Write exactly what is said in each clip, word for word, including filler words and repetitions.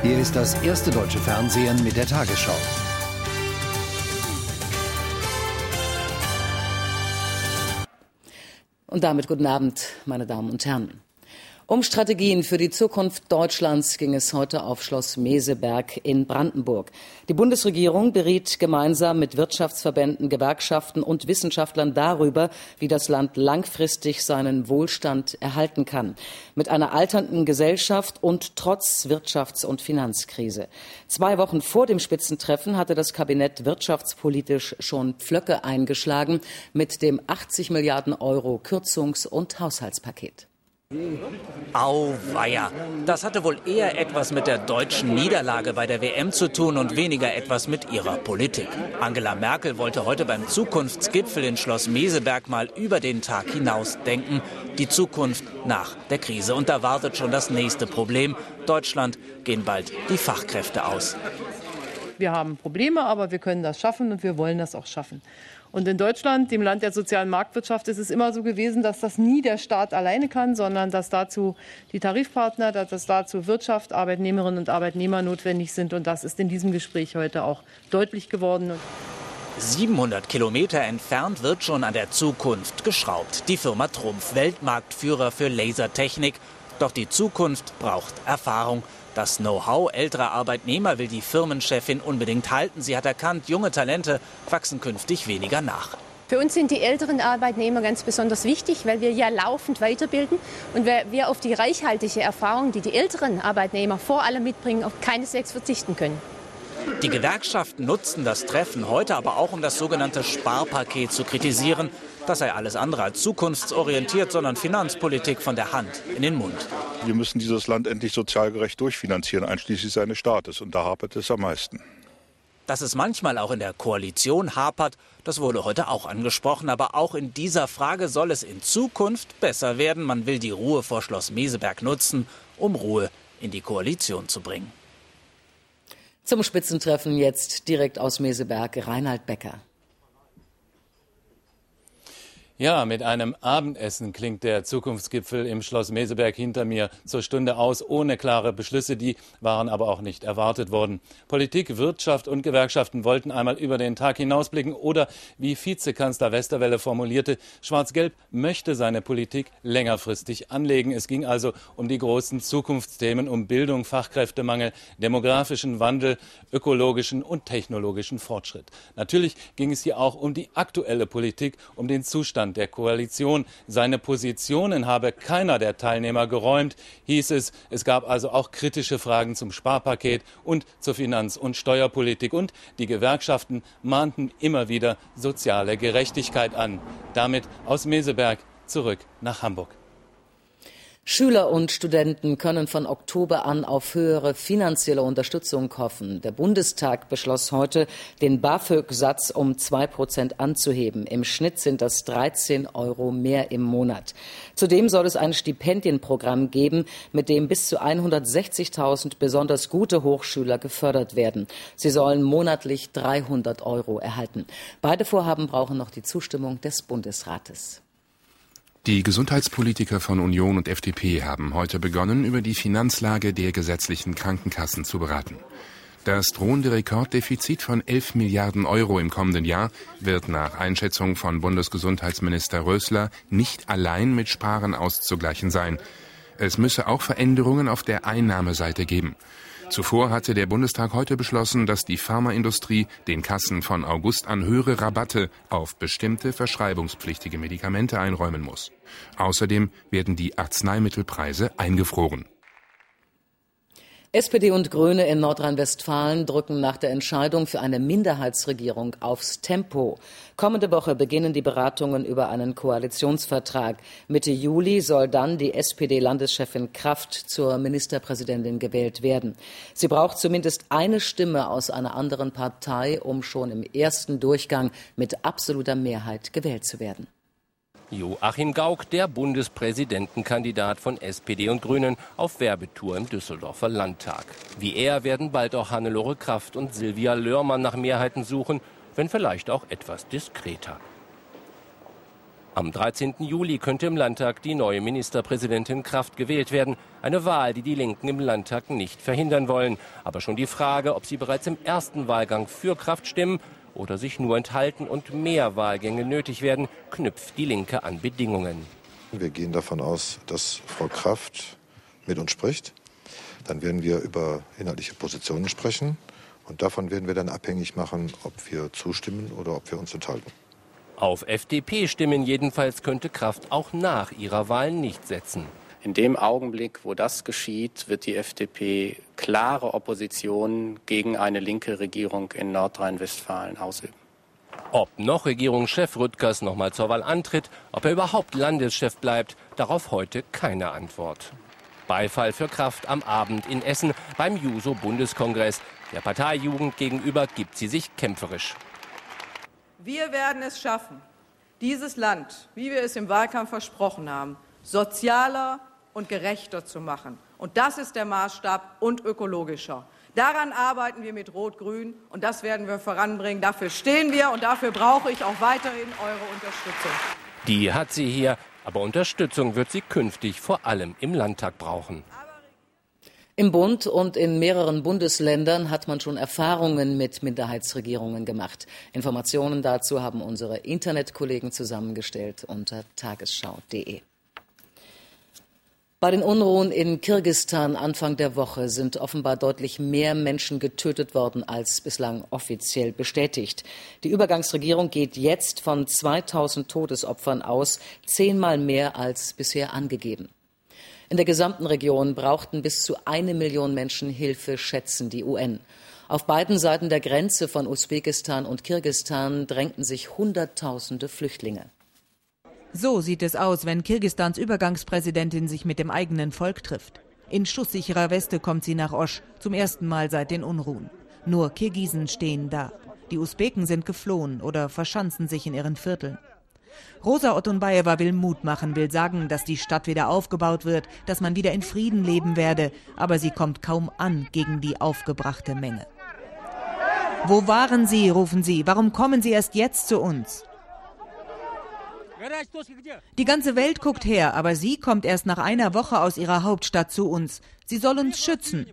Hier ist das erste deutsche Fernsehen mit der Tagesschau. Und damit guten Abend, meine Damen und Herren. Um Strategien für die Zukunft Deutschlands ging es heute auf Schloss Meseberg in Brandenburg. Die Bundesregierung beriet gemeinsam mit Wirtschaftsverbänden, Gewerkschaften und Wissenschaftlern darüber, wie das Land langfristig seinen Wohlstand erhalten kann. Mit einer alternden Gesellschaft und trotz Wirtschafts- und Finanzkrise. Zwei Wochen vor dem Spitzentreffen hatte das Kabinett wirtschaftspolitisch schon Pflöcke eingeschlagen mit dem achtzig Milliarden Euro Kürzungs- und Haushaltspaket. Auweia. Das hatte wohl eher etwas mit der deutschen Niederlage bei der W M zu tun und weniger etwas mit ihrer Politik. Angela Merkel wollte heute beim Zukunftsgipfel in Schloss Meseberg mal über den Tag hinaus denken. Die Zukunft nach der Krise. Und da wartet schon das nächste Problem. Deutschland gehen bald die Fachkräfte aus. Wir haben Probleme, aber wir können das schaffen und wir wollen das auch schaffen. Und in Deutschland, dem Land der sozialen Marktwirtschaft, ist es immer so gewesen, dass das nie der Staat alleine kann, sondern dass dazu die Tarifpartner, dass dazu Wirtschaft, Arbeitnehmerinnen und Arbeitnehmer notwendig sind. Und das ist in diesem Gespräch heute auch deutlich geworden. siebenhundert Kilometer entfernt wird schon an der Zukunft geschraubt. Die Firma Trumpf, Weltmarktführer für Lasertechnik. Doch die Zukunft braucht Erfahrung. Das Know-how älterer Arbeitnehmer will die Firmenchefin unbedingt halten. Sie hat erkannt, junge Talente wachsen künftig weniger nach. Für uns sind die älteren Arbeitnehmer ganz besonders wichtig, weil wir ja laufend weiterbilden und wir auf die reichhaltige Erfahrung, die die älteren Arbeitnehmer vor allem mitbringen, auch keineswegs verzichten können. Die Gewerkschaften nutzten das Treffen heute aber auch, um das sogenannte Sparpaket zu kritisieren. Das sei alles andere als zukunftsorientiert, sondern Finanzpolitik von der Hand in den Mund. Wir müssen dieses Land endlich sozial gerecht durchfinanzieren, einschließlich seines Staates. Und da hapert es am meisten. Dass es manchmal auch in der Koalition hapert, das wurde heute auch angesprochen. Aber auch in dieser Frage soll es in Zukunft besser werden. Man will die Ruhe vor Schloss Meseberg nutzen, um Ruhe in die Koalition zu bringen. Zum Spitzentreffen jetzt direkt aus Meseberg, Reinhard Becker. Ja, mit einem Abendessen klingt der Zukunftsgipfel im Schloss Meseberg hinter mir zur Stunde aus, ohne klare Beschlüsse, die waren aber auch nicht erwartet worden. Politik, Wirtschaft und Gewerkschaften wollten einmal über den Tag hinausblicken oder, wie Vizekanzler Westerwelle formulierte, Schwarz-Gelb möchte seine Politik längerfristig anlegen. Es ging also um die großen Zukunftsthemen, um Bildung, Fachkräftemangel, demografischen Wandel, ökologischen und technologischen Fortschritt. Natürlich ging es hier auch um die aktuelle Politik, um den Zustand der Koalition. Seine Positionen habe keiner der Teilnehmer geräumt, hieß es. Es gab also auch kritische Fragen zum Sparpaket und zur Finanz- und Steuerpolitik. Und die Gewerkschaften mahnten immer wieder soziale Gerechtigkeit an. Damit aus Meseberg zurück nach Hamburg. Schüler und Studenten können von Oktober an auf höhere finanzielle Unterstützung hoffen. Der Bundestag beschloss heute, den BAföG-Satz um zwei Prozent anzuheben. Im Schnitt sind das dreizehn Euro mehr im Monat. Zudem soll es ein Stipendienprogramm geben, mit dem bis zu hundertsechzigtausend besonders gute Hochschüler gefördert werden. Sie sollen monatlich dreihundert Euro erhalten. Beide Vorhaben brauchen noch die Zustimmung des Bundesrates. Die Gesundheitspolitiker von Union und F D P haben heute begonnen, über die Finanzlage der gesetzlichen Krankenkassen zu beraten. Das drohende Rekorddefizit von elf Milliarden Euro im kommenden Jahr wird nach Einschätzung von Bundesgesundheitsminister Rösler nicht allein mit Sparen auszugleichen sein. Es müsse auch Veränderungen auf der Einnahmeseite geben. Zuvor hatte der Bundestag heute beschlossen, dass die Pharmaindustrie den Kassen von August an höhere Rabatte auf bestimmte verschreibungspflichtige Medikamente einräumen muss. Außerdem werden die Arzneimittelpreise eingefroren. S P D und Grüne in Nordrhein-Westfalen drücken nach der Entscheidung für eine Minderheitsregierung aufs Tempo. Kommende Woche beginnen die Beratungen über einen Koalitionsvertrag. Mitte Juli soll dann die S P D-Landeschefin Kraft zur Ministerpräsidentin gewählt werden. Sie braucht zumindest eine Stimme aus einer anderen Partei, um schon im ersten Durchgang mit absoluter Mehrheit gewählt zu werden. Joachim Gauck, der Bundespräsidentenkandidat von S P D und Grünen, auf Werbetour im Düsseldorfer Landtag. Wie er werden bald auch Hannelore Kraft und Silvia Löhrmann nach Mehrheiten suchen, wenn vielleicht auch etwas diskreter. Am dreizehnten Juli könnte im Landtag die neue Ministerpräsidentin Kraft gewählt werden. Eine Wahl, die die Linken im Landtag nicht verhindern wollen. Aber schon die Frage, ob sie bereits im ersten Wahlgang für Kraft stimmen oder sich nur enthalten und mehr Wahlgänge nötig werden, knüpft die Linke an Bedingungen. Wir gehen davon aus, dass Frau Kraft mit uns spricht. Dann werden wir über inhaltliche Positionen sprechen. Und davon werden wir dann abhängig machen, ob wir zustimmen oder ob wir uns enthalten. Auf F D P-Stimmen jedenfalls könnte Kraft auch nach ihrer Wahl nicht setzen. In dem Augenblick, wo das geschieht, wird die F D P klare Opposition gegen eine linke Regierung in Nordrhein-Westfalen ausüben. Ob noch Regierungschef Rüttgers noch mal zur Wahl antritt, ob er überhaupt Landeschef bleibt, darauf heute keine Antwort. Beifall für Kraft am Abend in Essen beim Juso-Bundeskongress. Der Parteijugend gegenüber gibt sie sich kämpferisch. Wir werden es schaffen, dieses Land, wie wir es im Wahlkampf versprochen haben, sozialer und gerechter zu machen. Und das ist der Maßstab und ökologischer. Daran arbeiten wir mit Rot-Grün und das werden wir voranbringen. Dafür stehen wir und dafür brauche ich auch weiterhin eure Unterstützung. Die hat sie hier, aber Unterstützung wird sie künftig vor allem im Landtag brauchen. Im Bund und in mehreren Bundesländern hat man schon Erfahrungen mit Minderheitsregierungen gemacht. Informationen dazu haben unsere Internetkollegen zusammengestellt unter tagesschau punkt de. Bei den Unruhen in Kirgisistan Anfang der Woche sind offenbar deutlich mehr Menschen getötet worden als bislang offiziell bestätigt. Die Übergangsregierung geht jetzt von zweitausend Todesopfern aus, zehnmal mehr als bisher angegeben. In der gesamten Region brauchten bis zu eine Million Menschen Hilfe, schätzen die U N. Auf beiden Seiten der Grenze von Usbekistan und Kirgisistan drängten sich Hunderttausende Flüchtlinge. So sieht es aus, wenn Kirgisistans Übergangspräsidentin sich mit dem eigenen Volk trifft. In schusssicherer Weste kommt sie nach Osch, zum ersten Mal seit den Unruhen. Nur Kirgisen stehen da. Die Usbeken sind geflohen oder verschanzen sich in ihren Vierteln. Rosa Otunbajewa will Mut machen, will sagen, dass die Stadt wieder aufgebaut wird, dass man wieder in Frieden leben werde. Aber sie kommt kaum an gegen die aufgebrachte Menge. Wo waren Sie, rufen sie. Warum kommen Sie erst jetzt zu uns? Die ganze Welt guckt her, aber sie kommt erst nach einer Woche aus ihrer Hauptstadt zu uns. Sie soll uns schützen.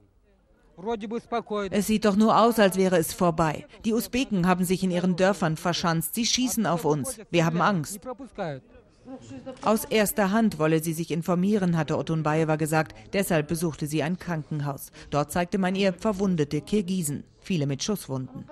Es sieht doch nur aus, als wäre es vorbei. Die Usbeken haben sich in ihren Dörfern verschanzt. Sie schießen auf uns. Wir haben Angst. Aus erster Hand wolle sie sich informieren, hatte Otunbajewa gesagt. Deshalb besuchte sie ein Krankenhaus. Dort zeigte man ihr verwundete Kirgisen, viele mit Schusswunden.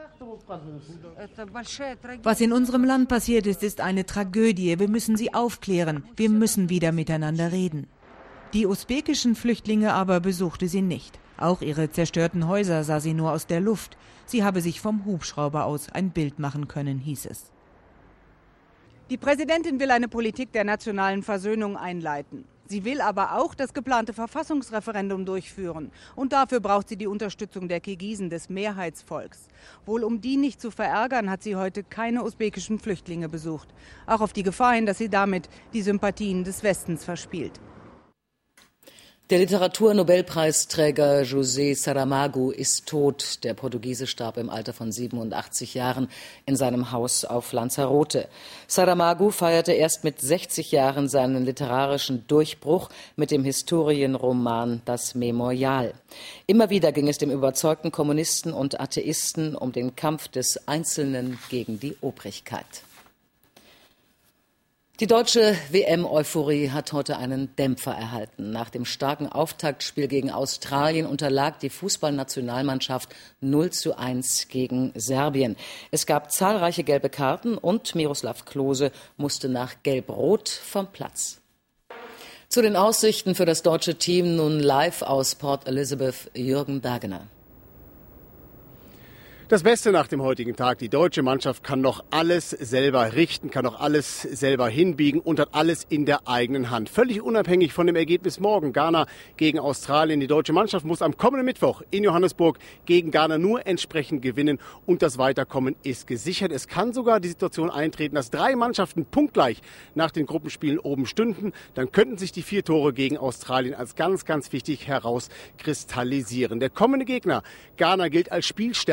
Was in unserem Land passiert ist, ist eine Tragödie. Wir müssen sie aufklären. Wir müssen wieder miteinander reden. Die usbekischen Flüchtlinge aber besuchte sie nicht. Auch ihre zerstörten Häuser sah sie nur aus der Luft. Sie habe sich vom Hubschrauber aus ein Bild machen können, hieß es. Die Präsidentin will eine Politik der nationalen Versöhnung einleiten. Sie will aber auch das geplante Verfassungsreferendum durchführen. Und dafür braucht sie die Unterstützung der Kirgisen, des Mehrheitsvolks. Wohl um die nicht zu verärgern, hat sie heute keine usbekischen Flüchtlinge besucht. Auch auf die Gefahr hin, dass sie damit die Sympathien des Westens verspielt. Der Literaturnobelpreisträger José Saramago ist tot. Der Portugiese starb im Alter von siebenundachtzig Jahren in seinem Haus auf Lanzarote. Saramago feierte erst mit sechzig Jahren seinen literarischen Durchbruch mit dem Historienroman Das Memorial. Immer wieder ging es dem überzeugten Kommunisten und Atheisten um den Kampf des Einzelnen gegen die Obrigkeit. Die deutsche W M-Euphorie hat heute einen Dämpfer erhalten. Nach dem starken Auftaktspiel gegen Australien unterlag die Fußballnationalmannschaft null zu eins gegen Serbien. Es gab zahlreiche gelbe Karten und Miroslav Klose musste nach Gelb-Rot vom Platz. Zu den Aussichten für das deutsche Team nun live aus Port Elizabeth, Jürgen Bergener. Das Beste nach dem heutigen Tag, die deutsche Mannschaft kann noch alles selber richten, kann noch alles selber hinbiegen und hat alles in der eigenen Hand. Völlig unabhängig von dem Ergebnis morgen. Ghana gegen Australien. Die deutsche Mannschaft muss am kommenden Mittwoch in Johannesburg gegen Ghana nur entsprechend gewinnen und das Weiterkommen ist gesichert. Es kann sogar die Situation eintreten, dass drei Mannschaften punktgleich nach den Gruppenspielen oben stünden. Dann könnten sich die vier Tore gegen Australien als ganz, ganz wichtig herauskristallisieren. Der kommende Gegner, Ghana, gilt als spielstärker und offensiv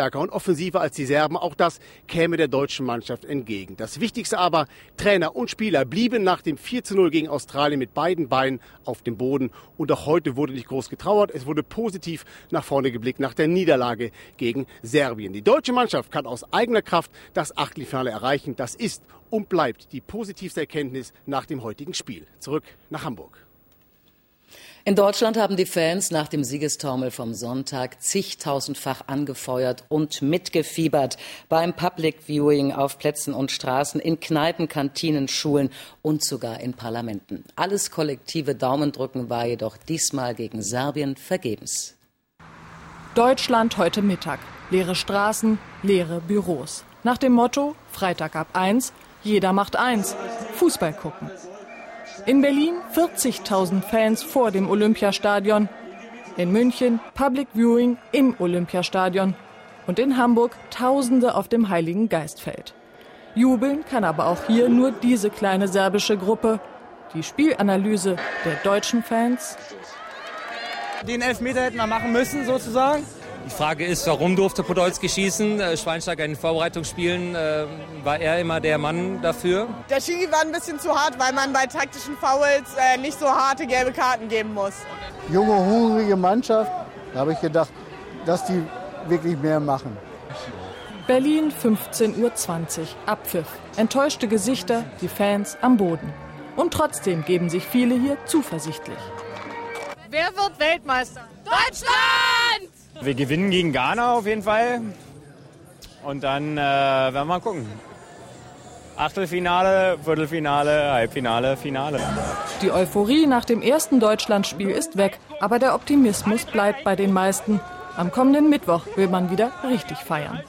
offensiver als die Serben. Auch das käme der deutschen Mannschaft entgegen. Das Wichtigste aber, Trainer und Spieler blieben nach dem vier zu null gegen Australien mit beiden Beinen auf dem Boden. Und auch heute wurde nicht groß getrauert. Es wurde positiv nach vorne geblickt nach der Niederlage gegen Serbien. Die deutsche Mannschaft kann aus eigener Kraft das Achtelfinale erreichen. Das ist und bleibt die positivste Erkenntnis nach dem heutigen Spiel. Zurück nach Hamburg. In Deutschland haben die Fans nach dem Siegestaumel vom Sonntag zigtausendfach angefeuert und mitgefiebert beim Public Viewing auf Plätzen und Straßen, in Kneipen, Kantinen, Schulen und sogar in Parlamenten. Alles kollektive Daumendrücken war jedoch diesmal gegen Serbien vergebens. Deutschland heute Mittag. Leere Straßen, leere Büros. Nach dem Motto, Freitag ab eins, jeder macht eins, Fußball gucken. In Berlin vierzigtausend Fans vor dem Olympiastadion. In München Public Viewing im Olympiastadion. Und in Hamburg Tausende auf dem Heiligen Geistfeld. Jubeln kann aber auch hier nur diese kleine serbische Gruppe. Die Spielanalyse der deutschen Fans. Den Elfmeter hätten wir machen müssen, sozusagen. Die Frage ist, warum durfte Podolski schießen? Schweinsteiger in den Vorbereitungsspielen, äh, war er immer der Mann dafür? Der Schiri war ein bisschen zu hart, weil man bei taktischen Fouls äh, nicht so harte gelbe Karten geben muss. Junge, hungrige Mannschaft, da habe ich gedacht, dass die wirklich mehr machen. Berlin, fünfzehn Uhr zwanzig, Abpfiff. Enttäuschte Gesichter, die Fans am Boden. Und trotzdem geben sich viele hier zuversichtlich. Wer wird Weltmeister? Deutschland! Wir gewinnen gegen Ghana auf jeden Fall. Und dann äh, werden wir mal gucken. Achtelfinale, Viertelfinale, Halbfinale, Finale. Die Euphorie nach dem ersten Deutschlandspiel ist weg. Aber der Optimismus bleibt bei den meisten. Am kommenden Mittwoch will man wieder richtig feiern.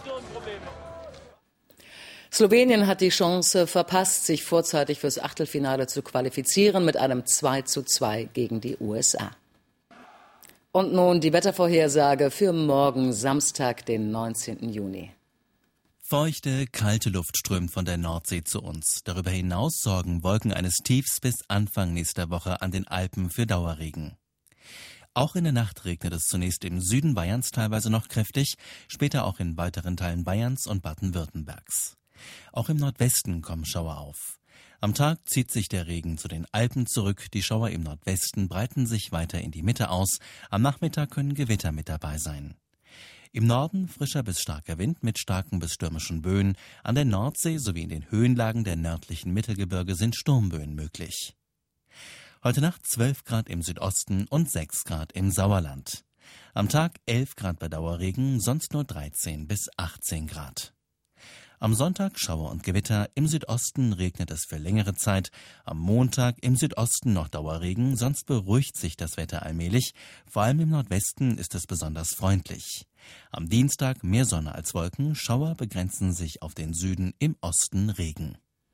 Slowenien hat die Chance verpasst, sich vorzeitig fürs Achtelfinale zu qualifizieren mit einem zwei zu zwei gegen die U S A. Und nun die Wettervorhersage für morgen Samstag, den neunzehnten Juni. Feuchte, kalte Luft strömt von der Nordsee zu uns. Darüber hinaus sorgen Wolken eines Tiefs bis Anfang nächster Woche an den Alpen für Dauerregen. Auch in der Nacht regnet es zunächst im Süden Bayerns teilweise noch kräftig, später auch in weiteren Teilen Bayerns und Baden-Württembergs. Auch im Nordwesten kommen Schauer auf. Am Tag zieht sich der Regen zu den Alpen zurück, die Schauer im Nordwesten breiten sich weiter in die Mitte aus, am Nachmittag können Gewitter mit dabei sein. Im Norden frischer bis starker Wind mit starken bis stürmischen Böen, an der Nordsee sowie in den Höhenlagen der nördlichen Mittelgebirge sind Sturmböen möglich. Heute Nacht zwölf Grad im Südosten und sechs Grad im Sauerland. Am Tag elf Grad bei Dauerregen, sonst nur dreizehn bis achtzehn Grad. Am Sonntag Schauer und Gewitter, im Südosten regnet es für längere Zeit. Am Montag im Südosten noch Dauerregen, sonst beruhigt sich das Wetter allmählich. Vor allem im Nordwesten ist es besonders freundlich. Am Dienstag mehr Sonne als Wolken, Schauer begrenzen sich auf den Süden, im Osten Regen.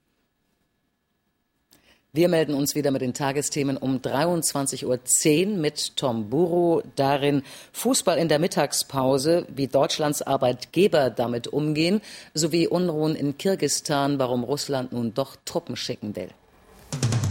Wir melden uns wieder mit den Tagesthemen um dreiundzwanzig Uhr zehn mit Tom Buro. Darin Fußball in der Mittagspause, wie Deutschlands Arbeitgeber damit umgehen, sowie Unruhen in Kirgisistan, warum Russland nun doch Truppen schicken will.